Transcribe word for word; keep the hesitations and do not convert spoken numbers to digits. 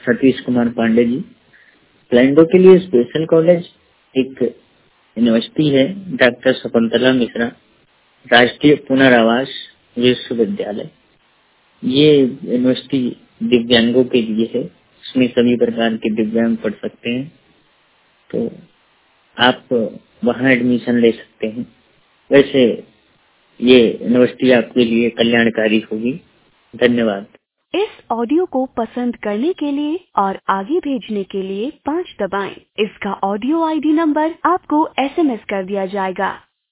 सतीश कुमार पांडे जी। ब्लाइंडों के लिए स्पेशल कॉलेज एक यूनिवर्सिटी है, डॉक्टर शकुंतला मिश्रा राष्ट्रीय पुनर्वास विश्वविद्यालय। ये यूनिवर्सिटी दिव्यांगों के लिए है, इसमें सभी प्रकार के दिव्यांग पढ़ सकते हैं, तो आप वहाँ एडमिशन ले सकते हैं। वैसे ये यूनिवर्सिटी आपके लिए कल्याणकारी होगी। धन्यवाद। इस ऑडियो को पसंद करने के लिए और आगे भेजने के लिए पाँच दबाएं। इसका ऑडियो आईडी नंबर आपको एसएमएस कर दिया जाएगा।